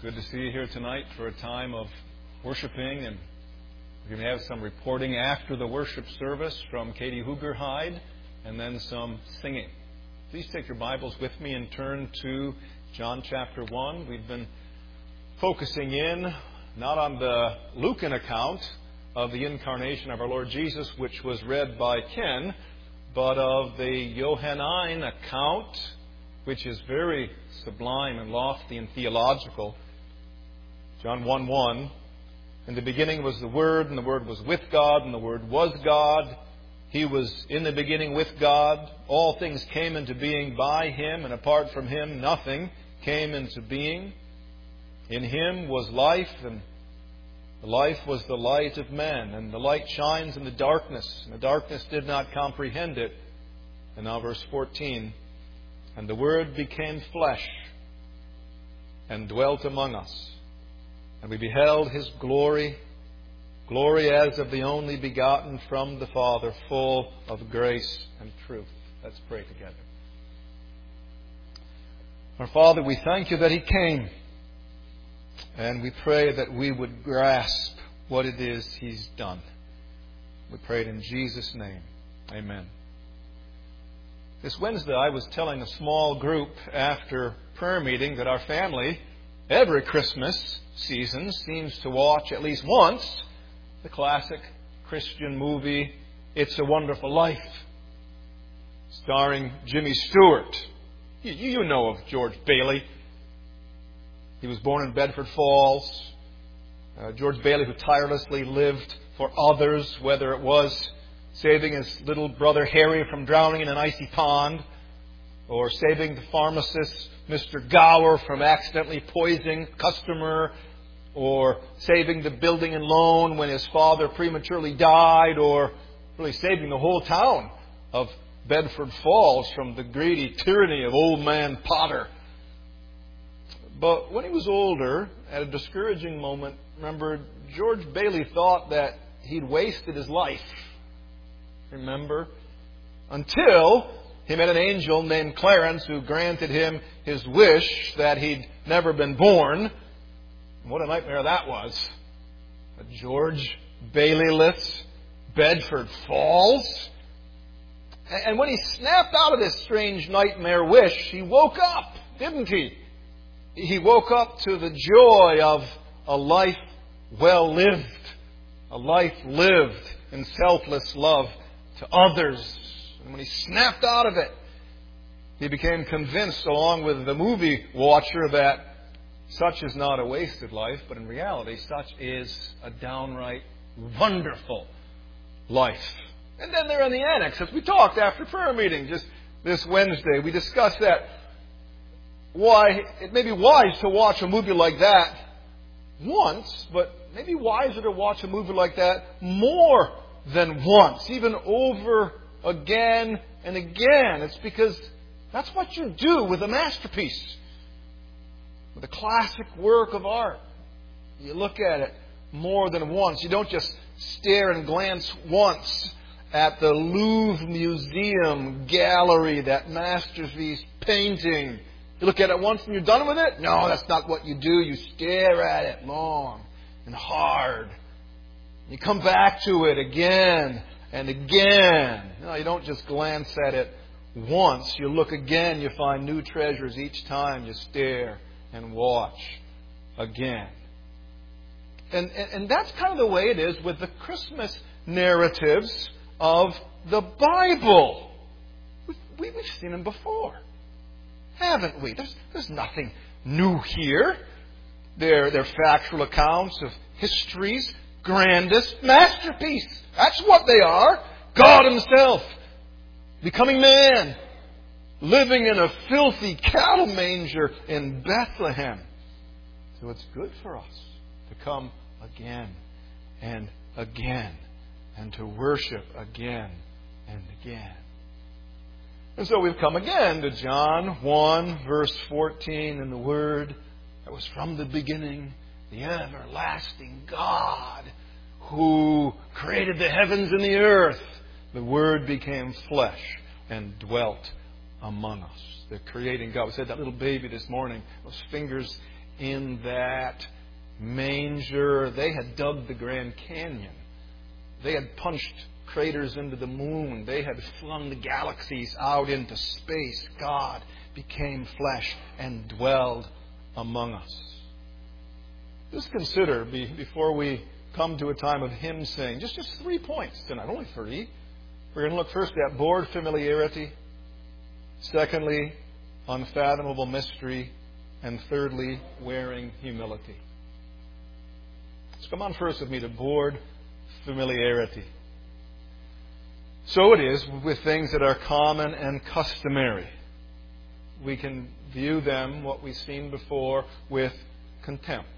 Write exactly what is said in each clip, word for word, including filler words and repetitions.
Good to see you here tonight for a time of worshiping, and we're going to have some reporting after the worship service from Katie Hoogerhide, and then some singing. Please take your Bibles with me and turn to John chapter one. We've been focusing in not on the Lucan account of the incarnation of our Lord Jesus, which was read by Ken, but of the Johannine account, which is very sublime and lofty and theological. John one one, in the beginning was the Word, and the Word was with God, and the Word was God. He was in the beginning with God. All things came into being by Him, and apart from Him nothing came into being. In Him was life, and the life was the light of men. And the light shines in the darkness, and the darkness did not comprehend it. And now verse fourteen, and the Word became flesh and dwelt among us. And we beheld His glory, glory as of the only begotten from the Father, full of grace and truth. Let's pray together. Our Father, we thank You that He came. And we pray that we would grasp what it is He's done. We pray it in Jesus' name. Amen. This Wednesday I was telling a small group after prayer meeting that our family, every Christmas season, seems to watch at least once the classic Christian movie It's a Wonderful Life, starring Jimmy Stewart. You, you know of George Bailey. He was born in Bedford Falls. Uh, George Bailey, who tirelessly lived for others, whether it was saving his little brother Harry from drowning in an icy pond, or saving the pharmacist Mister Gower from accidentally poisoning a customer, or saving the building and loan when his father prematurely died, or really saving the whole town of Bedford Falls from the greedy tyranny of old man Potter. But when he was older, at a discouraging moment, remember, George Bailey thought that he'd wasted his life. Remember? Until he met an angel named Clarence who granted him his wish that he'd never been born. And what a nightmare that was. A George Bailey-less Bedford Falls. And when he snapped out of this strange nightmare wish, he woke up, didn't he? He woke up to the joy of a life well lived. A life lived in selfless love to others. And when he snapped out of it, he became convinced, along with the movie watcher, that such is not a wasted life, but in reality, such is a downright wonderful life. And then there in the annex, as we talked after prayer meeting just this Wednesday, we discussed that why it may be wise to watch a movie like that once, but maybe wiser to watch a movie like that more than once, even over again and again. It's because that's what you do with a masterpiece, with a classic work of art. You look at it more than once. You don't just stare and glance once at the Louvre Museum gallery, that masterpiece painting. You look at it once and you're done with it? No, that's not what you do. You stare at it long and hard. You come back to it again and again. No, you don't just glance at it once. You look again. You find new treasures each time you stare and watch again. And, and, and that's kind of the way it is with the Christmas narratives of the Bible. We've, we've seen them before, haven't we? There's, there's nothing new here. They're, they're factual accounts of history's grandest masterpiece. That's what they are. God Himself becoming man, living in a filthy cattle manger in Bethlehem. So it's good for us to come again and again and to worship again and again. And so we've come again to John one, verse fourteen, and the Word that was from the beginning, the everlasting God who created the heavens and the earth. The Word became flesh and dwelt among us. The creating God. We said that little baby this morning, those fingers in that manger. They had dug the Grand Canyon. They had punched craters into the moon. They had flung the galaxies out into space. God became flesh and dwelled among us. Just consider, before we come to a time of hymn singing, just, just three points tonight, only three. We're going to look first at bored familiarity. Secondly, unfathomable mystery. And thirdly, wearing humility. So come on first with me to bored familiarity. So it is with things that are common and customary. We can view them, what we've seen before, with contempt.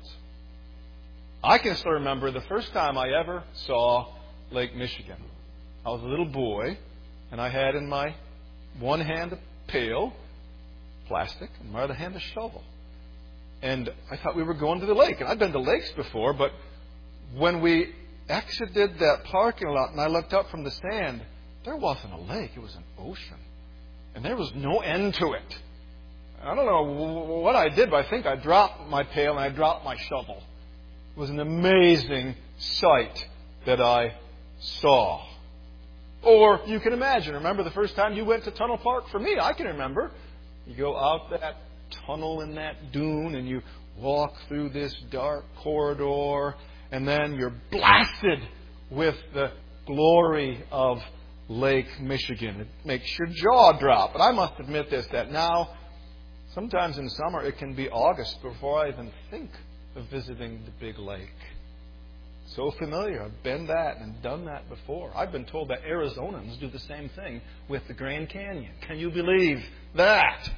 I can still remember the first time I ever saw Lake Michigan. I was a little boy, and I had in my one hand a pail, plastic, and my other hand a shovel. And I thought we were going to the lake. And I'd been to lakes before, but when we exited that parking lot and I looked up from the sand, there wasn't a lake. It was an ocean. And there was no end to it. I don't know what I did, but I think I dropped my pail and I dropped my shovel. It was an amazing sight that I saw. Or you can imagine, remember the first time you went to Tunnel Park? For me, I can remember. You go out that tunnel in that dune and you walk through this dark corridor, and then you're blasted with the glory of Lake Michigan. It makes your jaw drop. But I must admit this, that now, sometimes in summer, it can be August before I even think of visiting the big lake. So familiar. I've been that and done that before. I've been told that Arizonans do the same thing with the Grand Canyon. Can you believe that?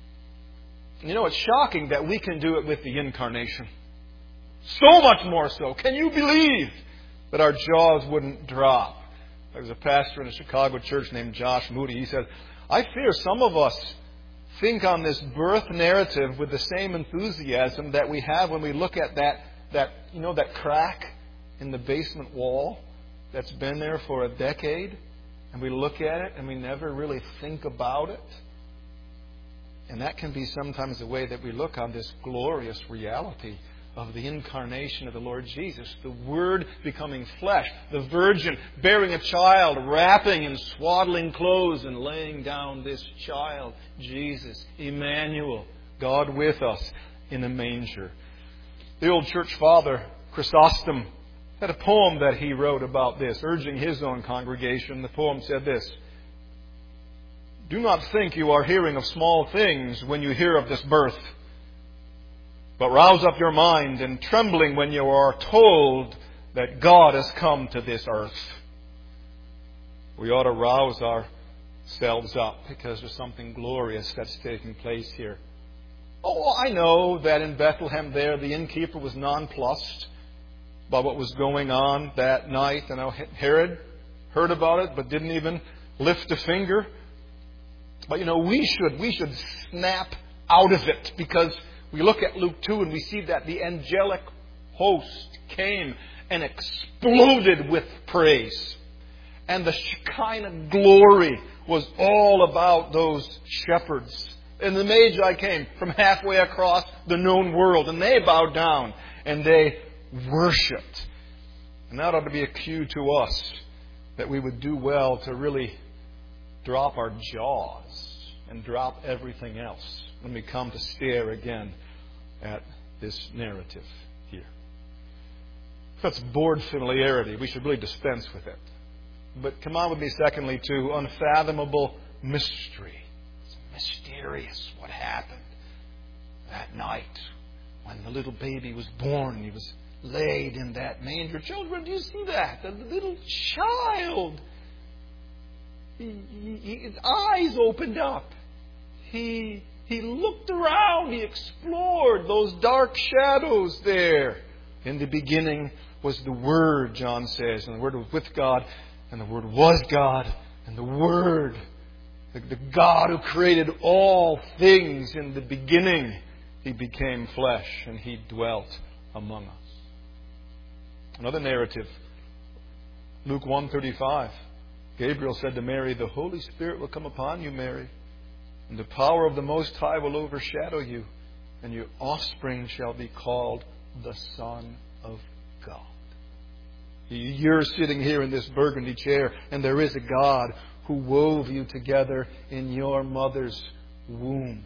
You know, it's shocking that we can do it with the Incarnation. So much more so. Can you believe that our jaws wouldn't drop? There was a pastor in a Chicago church named Josh Moody. He said, I fear some of us think on this birth narrative with the same enthusiasm that we have when we look at that, that you know, that crack in the basement wall that's been there for a decade. And we look at it and we never really think about it. And that can be sometimes the way that we look on this glorious reality of the incarnation of the Lord Jesus. The Word becoming flesh. The Virgin bearing a child, wrapping in swaddling clothes and laying down this child, Jesus, Emmanuel, God with us in a manger. The old church father, Chrysostom, had a poem that he wrote about this, urging his own congregation. The poem said this: do not think you are hearing of small things when you hear of this birth, but rouse up your mind in trembling when you are told that God has come to this earth. We ought to rouse ourselves up because there's something glorious that's taking place here. Oh, I know that in Bethlehem there, the innkeeper was nonplussed by what was going on that night. And Herod heard about it, but didn't even lift a finger. But you know, we should we should snap out of it, because we look at Luke two and we see that the angelic host came and exploded with praise. And the Shekinah glory was all about those shepherds. And the Magi came from halfway across the known world, and they bowed down and they worshipped. And that ought to be a cue to us that we would do well to really drop our jaws and drop everything else when we come to stare again at this narrative here. If that's bored familiarity, we should really dispense with it. But come on with me, secondly, to unfathomable mystery. It's mysterious what happened that night when the little baby was born. He was laid in that manger. Children, do you see that? The little child. He, he, his eyes opened up. He, he looked around. He explored those dark shadows there. In the beginning was the Word, John says. And the Word was with God. And the Word was God. And the Word, the, the God who created all things in the beginning, He became flesh and He dwelt among us. Another narrative, Luke one thirty-five. Gabriel said to Mary, the Holy Spirit will come upon you, Mary, and the power of the Most High will overshadow you. and your offspring shall be called the Son of God. You're sitting here in this burgundy chair, and there is a God who wove you together in your mother's womb.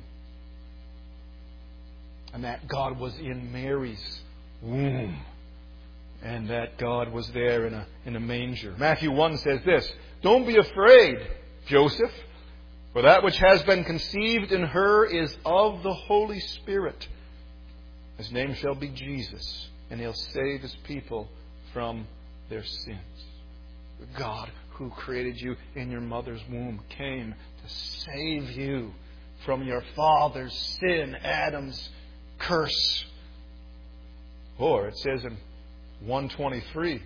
And that God was in Mary's womb. And that God was there in a, in a manger. Matthew one says this, "Don't be afraid, Joseph, for that which has been conceived in her is of the Holy Spirit. His name shall be Jesus, and He'll save His people from their sins." The God who created you in your mother's womb came to save you from your father's sin, Adam's curse. Or it says in one twenty-three,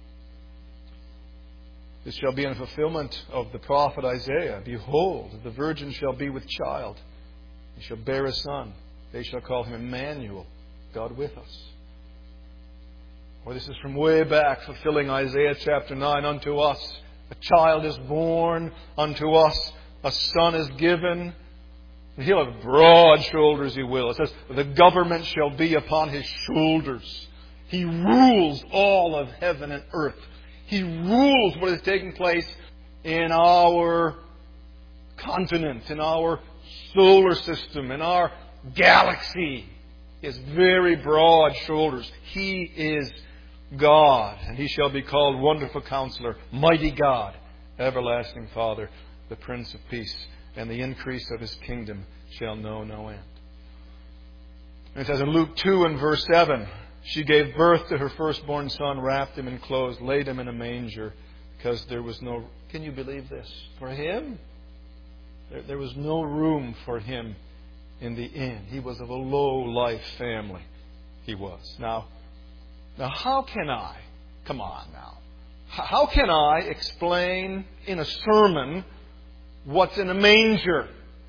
"This shall be in fulfillment of the prophet Isaiah. Behold, the virgin shall be with child. He shall bear a son. They shall call him Emmanuel, God with us." Or this is from way back, fulfilling Isaiah chapter nine. "Unto us a child is born, unto us a son is given. And He'll have broad shoulders, He will." It says, "The government shall be upon His shoulders." He rules all of heaven and earth. He rules what is taking place in our continent, in our solar system, in our galaxy. He has very broad shoulders. He is God, and He shall be called Wonderful Counselor, Mighty God, Everlasting Father, the Prince of Peace, and the increase of His kingdom shall know no end. And it says in Luke two and verse seven, "She gave birth to her firstborn son, wrapped him in clothes, laid him in a manger, because there was no..." Can you believe this? For Him? There, there was no room for Him in the inn. He was of a low-life family. He was. Now, now how can I, come on now, how can I explain in a sermon what's in a manger?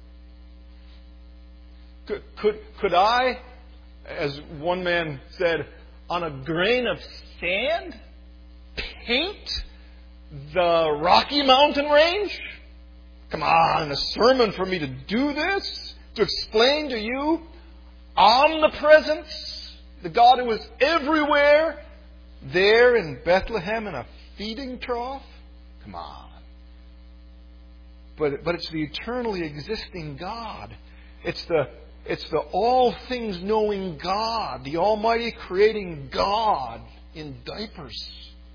Could, could, could I, as one man said, on a grain of sand, paint the Rocky Mountain Range? Come on, a sermon for me to do this? To explain to you omnipresence, the God who is everywhere, there in Bethlehem in a feeding trough? Come on. But, but it's the eternally existing God. It's the It's the all things knowing God, the almighty creating God in diapers.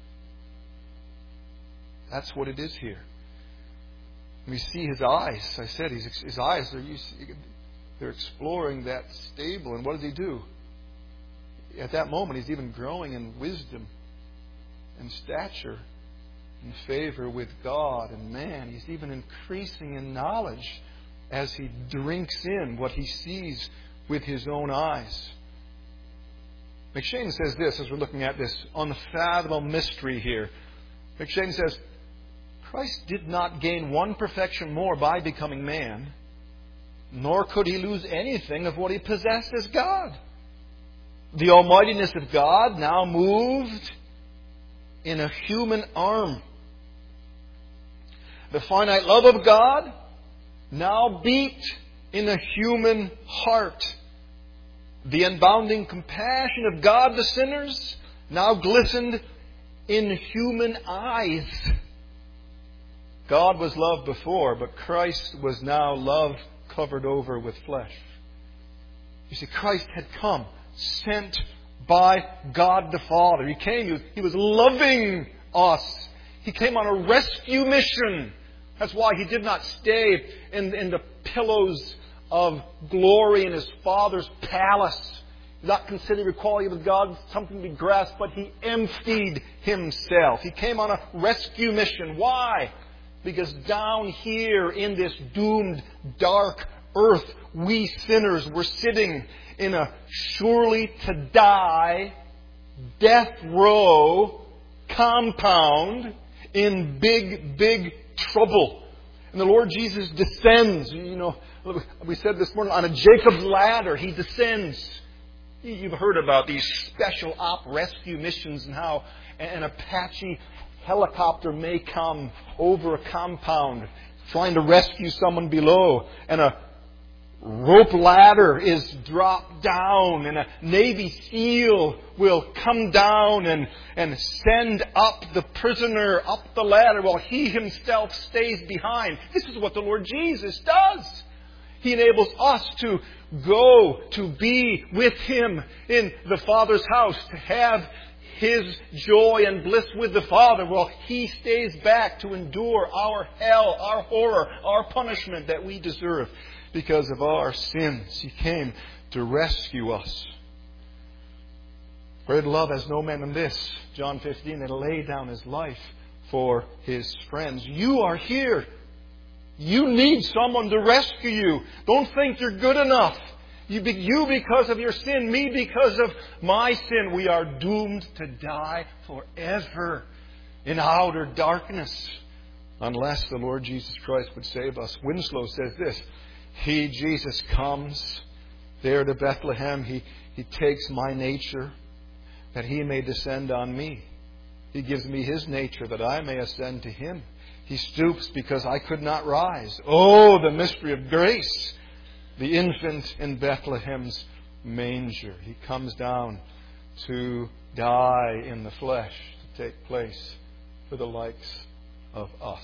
That's what it is here. We see His eyes. I said His, his eyes, they're, they're exploring that stable. And what does He do? At that moment, He's even growing in wisdom and stature and favor with God and man. He's even increasing in knowledge as He drinks in what He sees with His own eyes. McShane says this as we're looking at this unfathomable mystery here. McShane says, "Christ did not gain one perfection more by becoming man, nor could He lose anything of what He possessed as God. The almightiness of God now moved in a human arm. The finite love of God now beat in a human heart. The unbounding compassion of God to sinners now glistened in human eyes. God was love before, but Christ was now love covered over with flesh." You see, Christ had come, sent by God the Father. He came, he was, he was loving us. He came on a rescue mission. That's why He did not stay in, in the pillows of glory in His Father's palace. He did not consider equality with God something to be grasped, but He emptied Himself. He came on a rescue mission. Why? Because down here in this doomed, dark earth, we sinners were sitting in a surely to die, death row compound in big, big trouble. And the Lord Jesus descends. You know, we said this morning, on a Jacob's ladder, He descends. You've heard about these special op rescue missions and how an Apache helicopter may come over a compound trying to rescue someone below. And a rope ladder is dropped down and a Navy SEAL will come down and, and send up the prisoner up the ladder while he himself stays behind. This is what the Lord Jesus does. He enables us to go to be with Him in the Father's house, to have His joy and bliss with the Father while He stays back to endure our hell, our horror, our punishment that we deserve because of our sins. He came to rescue us. Great love has no man in this, John fifteen, that lay down His life for His friends. You are here. You need someone to rescue you. Don't think you're good enough. You, be, you because of your sin, me because of my sin. We are doomed to die forever in outer darkness unless the Lord Jesus Christ would save us. Winslow says this: He, Jesus, comes there to Bethlehem. He, he takes my nature that He may descend on me. He gives me His nature that I may ascend to Him. He stoops because I could not rise. Oh, the mystery of grace! The infant in Bethlehem's manger. He comes down to die in the flesh, to take place for the likes of us.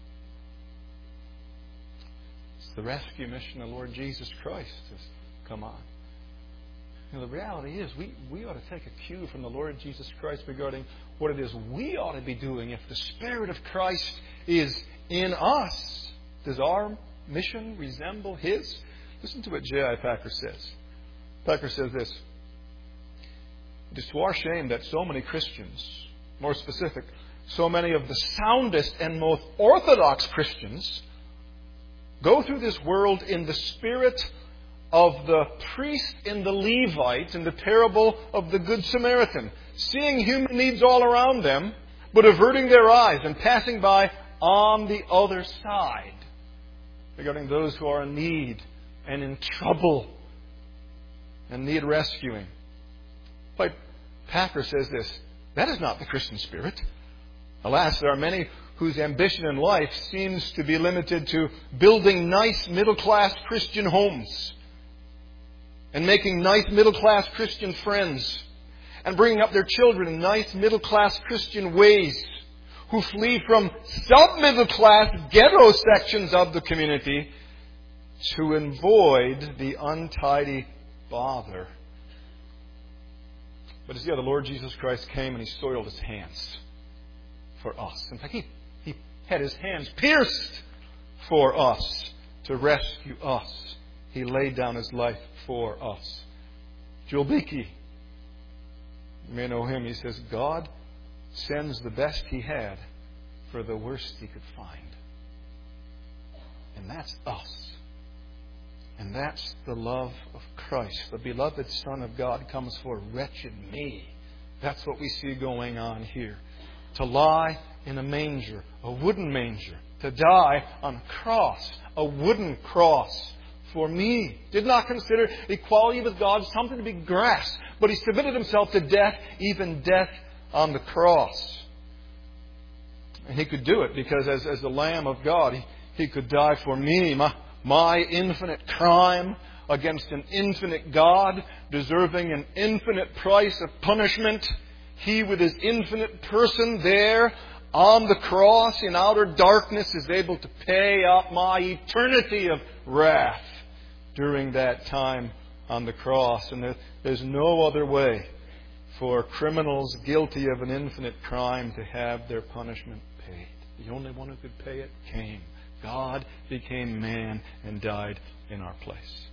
It's the rescue mission of the Lord Jesus Christ has come on. You know, the reality is we, we ought to take a cue from the Lord Jesus Christ regarding what it is we ought to be doing if the Spirit of Christ is in us. Does our mission resemble His? Listen to what J I Packer says. Packer says this: It is to our shame that so many Christians, more specific, so many of the soundest and most orthodox Christians, go through this world in the spirit of the priest and the Levite in the parable of the Good Samaritan, seeing human needs all around them, but averting their eyes and passing by on the other side, regarding those who are in need and in trouble and need rescuing. Like Packer says this: that is not the Christian spirit. Alas, there are many whose ambition in life seems to be limited to building nice middle-class Christian homes and making nice middle-class Christian friends and bringing up their children in nice middle-class Christian ways, who flee from sub-middle-class ghetto sections of the community to avoid the untidy bother. But as yet, the Lord Jesus Christ came and He soiled His hands for us. In fact, He, he had His hands pierced for us to rescue us. He laid down His life for us. Joel Beakey, you may know him, he says, God sends the best He had for the worst He could find. And that's us. And that's the love of Christ. The beloved Son of God comes for wretched me. That's what we see going on here. To lie in a manger, a wooden manger. To die on a cross, a wooden cross for me. Did not consider equality with God something to be grasped, but He submitted Himself to death, even death on the cross. And He could do it because as, as the Lamb of God, He, he could die for me. My, my infinite crime against an infinite God, deserving an infinite price of punishment. He, with His infinite person there on the cross in outer darkness, is able to pay up my eternity of wrath during that time on the cross. And there, there's no other way for criminals guilty of an infinite crime to have their punishment paid. The only one who could pay it came. God became man and died in our place.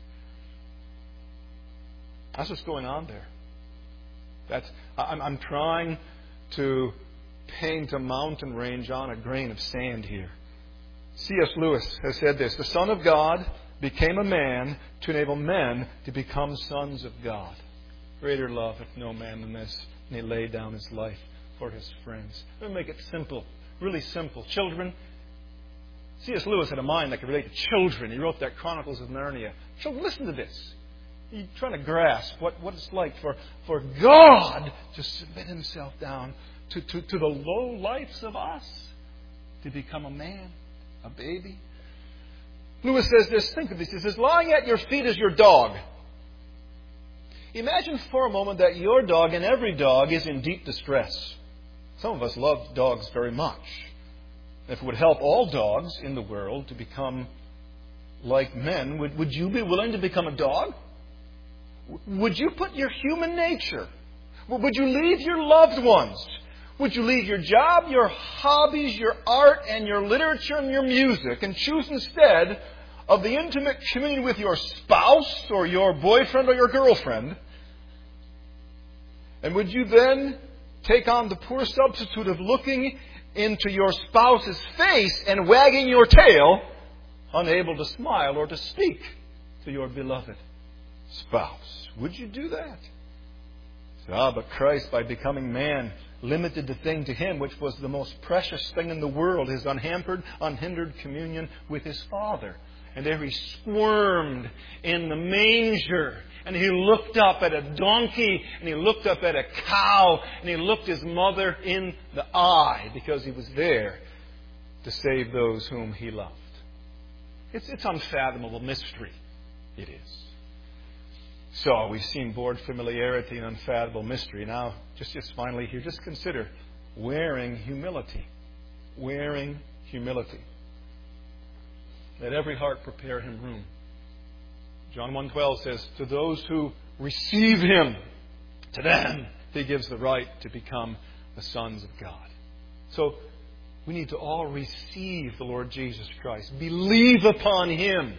That's what's going on there. That's I'm, I'm trying to paint a mountain range on a grain of sand here. C S Lewis has said this: the Son of God became a man to enable men to become sons of God. Greater love hath no man than this, and He laid down His life for His friends. Let me make it simple, really simple. Children, C S Lewis had a mind that could relate to children. He wrote that Chronicles of Narnia. Children, listen to this. You're trying to grasp what, what it's like for, for God to submit Himself down to, to, to the low lives of us, to become a man, a baby. Lewis says this, think of this. He says, lying at your feet is your dog. Imagine for a moment that your dog and every dog is in deep distress. Some of us love dogs very much. If it would help all dogs in the world to become like men, would, would you be willing to become a dog? Would you put your human nature? Would you leave your loved ones? Would you leave your job, your hobbies, your art, and your literature and your music and choose instead of the intimate communion with your spouse or your boyfriend or your girlfriend? And would you then take on the poor substitute of looking into your spouse's face and wagging your tail, unable to smile or to speak to your beloved spouse? Would you do that? Ah, but Christ, by becoming man, limited the thing to Him which was the most precious thing in the world, His unhampered, unhindered communion with His Father. And there He squirmed in the manger, and He looked up at a donkey, and He looked up at a cow, and He looked His mother in the eye, because He was there to save those whom He loved. It's, it's unfathomable mystery. It is. So we've seen bored familiarity and unfathomable mystery. Now, just, just finally here, just consider wearing humility. Wearing humility. Let every heart prepare Him room. John one twelve says, to those who receive Him, to them He gives the right to become the sons of God. So we need to all receive the Lord Jesus Christ. Believe upon Him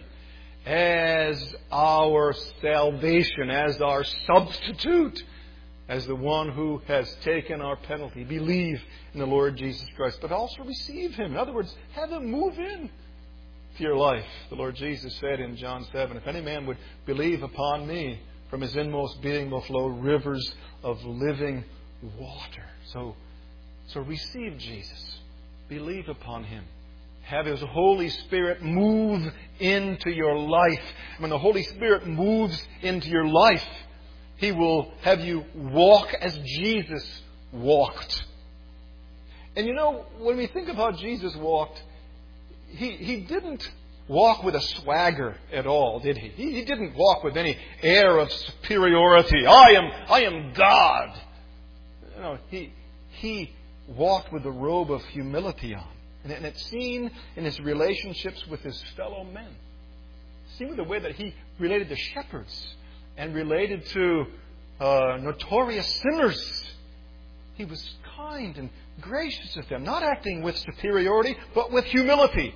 as our salvation, as our substitute, as the one who has taken our penalty. Believe in the Lord Jesus Christ, but also receive Him. In other words, have Him move in to your life. The Lord Jesus said in John seven, if any man would believe upon me, from his inmost being will flow rivers of living water. So, so receive Jesus. Believe upon Him. Have His Holy Spirit move into your life. When the Holy Spirit moves into your life, He will have you walk as Jesus walked. And you know, when we think of how Jesus walked, He, he didn't walk with a swagger at all, did He? He, he didn't walk with any air of superiority. I am, I am God. No, He, He walked with a robe of humility on. And it's seen in His relationships with His fellow men. Seen with the way that He related to shepherds and related to uh, notorious sinners. He was kind and gracious with them, not acting with superiority, but with humility.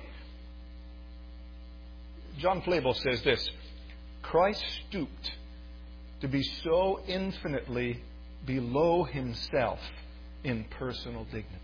John Flavel says this, Christ stooped to be so infinitely below Himself in personal dignity,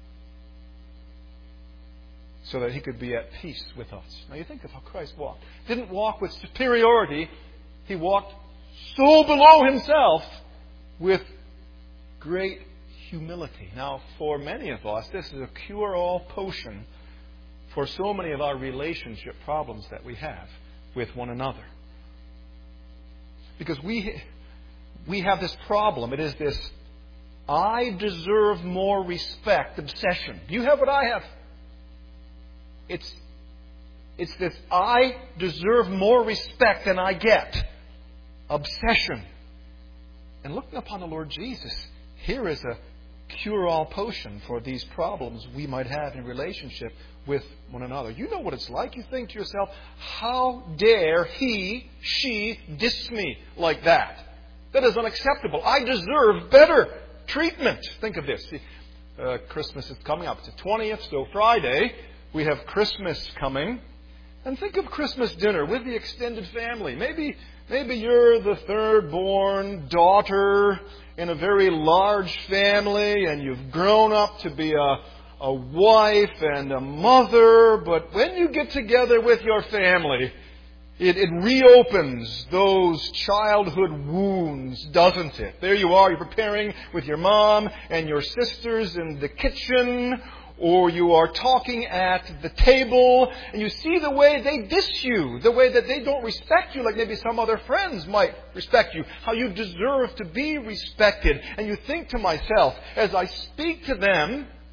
so that He could be at peace with us. Now you think of how Christ walked. He didn't walk with superiority. He walked so below Himself with great humility. Now, for many of us, this is a cure-all potion for so many of our relationship problems that we have with one another. Because we, we have this problem. It is this I deserve more respect obsession. Do you have what I have? It's, it's this I deserve more respect than I get obsession. And looking upon the Lord Jesus, here is a cure-all potion for these problems we might have in relationship with one another. You know what it's like. You think to yourself, how dare he, she diss me like that? That is unacceptable. I deserve better treatment. Think of this. See, uh, Christmas is coming up. It's the twentieth, so Friday we have Christmas coming. And think of Christmas dinner with the extended family. Maybe, maybe you're the third-born daughter in a very large family, and you've grown up to be a, a wife and a mother. But when you get together with your family, it, it reopens those childhood wounds, doesn't it? There you are, you're preparing with your mom and your sisters in the kitchen, or you are talking at the table, and you see the way they diss you, the way that they don't respect you like maybe some other friends might respect you, how you deserve to be respected. And you think to myself, as I speak to them,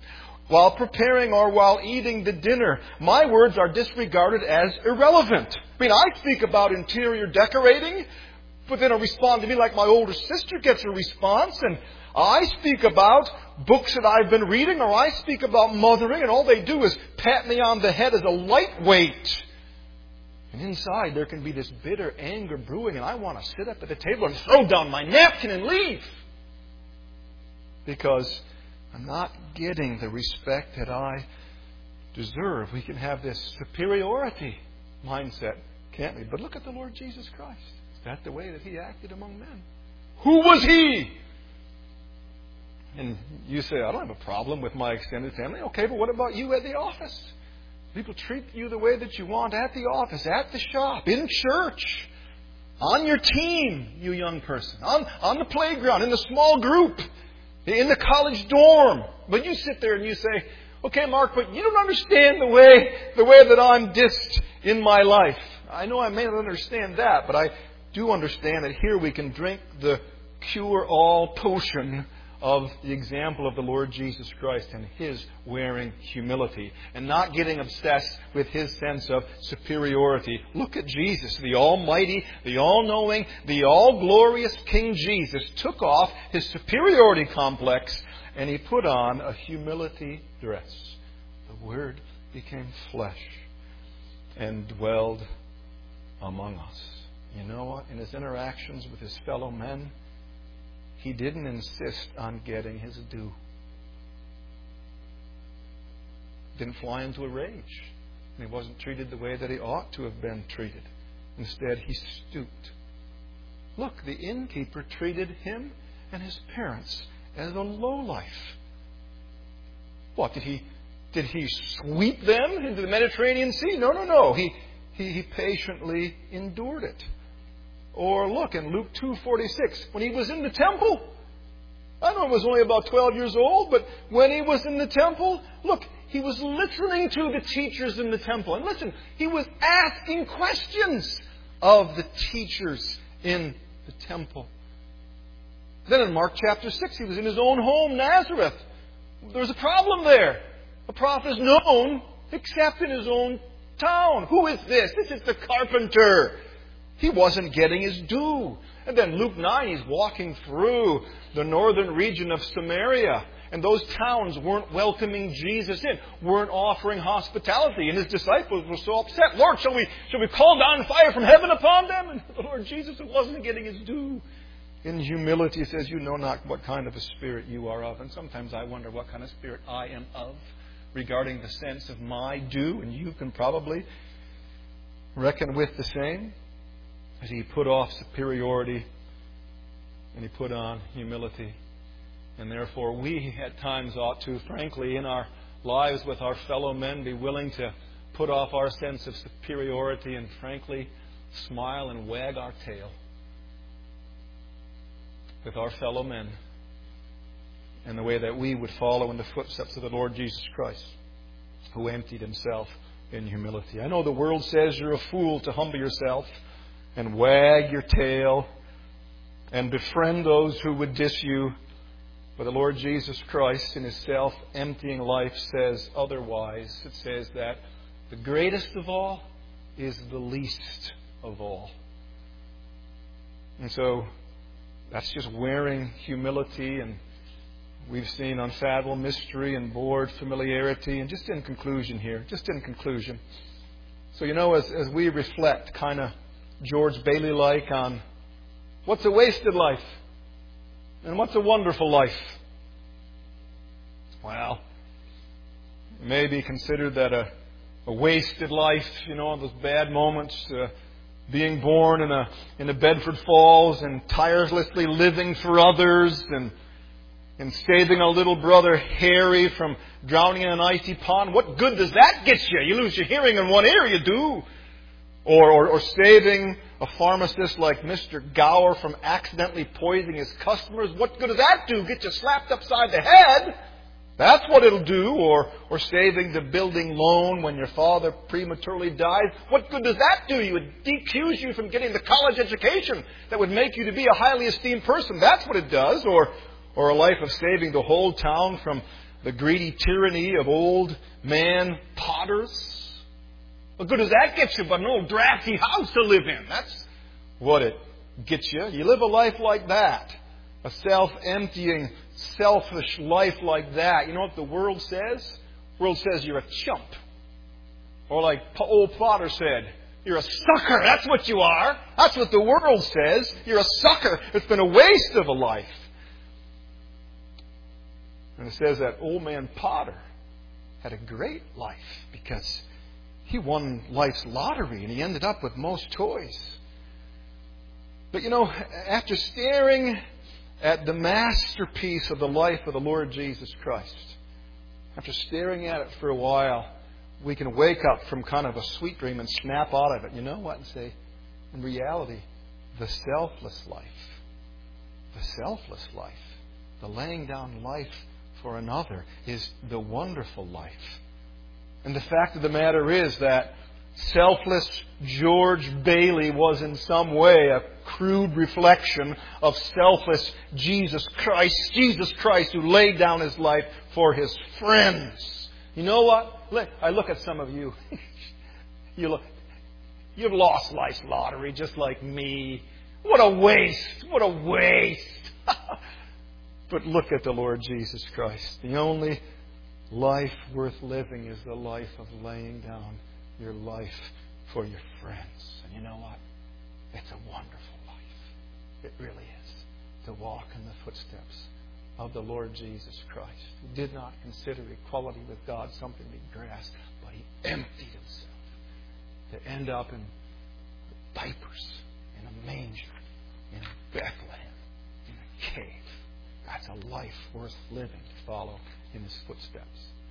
while preparing or while eating the dinner. My words are disregarded as irrelevant. I mean, I speak about interior decorating, but then a respond to me like my older sister gets a response. And I speak about books that I've been reading, or I speak about mothering, and all they do is pat me on the head as a lightweight. And inside there can be this bitter anger brewing, and I want to sit up at the table and throw down my napkin and leave. Because I'm not getting the respect that I deserve. We can have this superiority mindset, can't we? But look at the Lord Jesus Christ. Is that the way that He acted among men? Who was He? And you say, I don't have a problem with my extended family. Okay, but what about you at the office? People treat you the way that you want at the office, at the shop, in church, on your team, you young person, on, on the playground, in the small group, in the college dorm. But you sit there and you say, okay, Mark, but you don't understand the way, the way that I'm dissed in my life. I know I may not understand that, but I do understand that here we can drink the cure-all potion of the example of the Lord Jesus Christ and His wearing humility and not getting obsessed with His sense of superiority. Look at Jesus, the Almighty, the All-Knowing, the All-Glorious King Jesus took off His superiority complex and He put on a humility dress. The Word became flesh and dwelled among us. You know what? In His interactions with His fellow men, He didn't insist on getting His due. Didn't fly into a rage. He wasn't treated the way that He ought to have been treated. Instead, He stooped. Look, the innkeeper treated Him and His parents as a lowlife. What, did he did he sweep them into the Mediterranean Sea? No, no, no. He he, he patiently endured it. Or look in Luke two forty-six, when He was in the temple. I know He was only about twelve years old, but when He was in the temple, look, He was listening to the teachers in the temple. And listen, He was asking questions of the teachers in the temple. Then in Mark chapter six, He was in His own home, Nazareth. There was a problem there. A prophet is known except in his own town. Who is this? This is the carpenter. He wasn't getting his due. And then Luke nine, He's walking through the northern region of Samaria. And those towns weren't welcoming Jesus in, weren't offering hospitality. And His disciples were so upset. Lord, shall we, shall we call down fire from heaven upon them? And the Lord Jesus, who wasn't getting His due, in humility, He says, you know not what kind of a spirit you are of. And sometimes I wonder what kind of spirit I am of regarding the sense of my due. And you can probably reckon with the same. As He put off superiority and He put on humility. And therefore we at times ought to, frankly, in our lives with our fellow men, be willing to put off our sense of superiority and frankly smile and wag our tail with our fellow men in the way that we would follow in the footsteps of the Lord Jesus Christ, who emptied Himself in humility. I know the world says you're a fool to humble yourself and wag your tail and befriend those who would diss you. But the Lord Jesus Christ, in His self-emptying life, says otherwise. It says that the greatest of all is the least of all. And so that's just wearing humility, and we've seen unfathomable mystery and bored familiarity. And just in conclusion here, just in conclusion. So, you know, as, as we reflect kind of George Bailey-like on what's a wasted life and what's a wonderful life. Well, maybe consider that a, a wasted life, you know, those bad moments, uh, being born in a in a Bedford Falls and tirelessly living for others and and saving a little brother Harry from drowning in an icy pond. What good does that get you? You lose your hearing in one ear, you do. Or, or, or saving a pharmacist like Mister Gower from accidentally poisoning his customers. What good does that do? Get you slapped upside the head. That's what it'll do. Or, or saving the building loan when your father prematurely died. What good does that do? You would decuse you from getting the college education that would make you to be a highly esteemed person. That's what it does. Or, or a life of saving the whole town from the greedy tyranny of old man potters. What good does that get you but an old drafty house to live in? That's what it gets you. You live a life like that. A self-emptying, selfish life like that. You know what the world says? The world says you're a chump. Or like old Potter said, you're a sucker. That's what you are. That's what the world says. You're a sucker. It's been a waste of a life. And it says that old man Potter had a great life because he won life's lottery and he ended up with most toys. But you know, after staring at the masterpiece of the life of the Lord Jesus Christ, after staring at it for a while, we can wake up from kind of a sweet dream and snap out of it. You know what? And say, in reality, the selfless life, the selfless life, the laying down life for another is the wonderful life. And the fact of the matter is that selfless George Bailey was in some way a crude reflection of selfless Jesus Christ. Jesus Christ who laid down His life for His friends. You know what? I look at some of you. you look, you've lost life's lottery just like me. What a waste. What a waste. But look at the Lord Jesus Christ. The only life worth living is the life of laying down your life for your friends. And you know what? It's a wonderful life. It really is. To walk in the footsteps of the Lord Jesus Christ, who did not consider equality with God something to be grasped, but He emptied Himself to end up in vipers, in a manger, in Bethlehem, in a cave. That's a life worth living, to follow in His footsteps.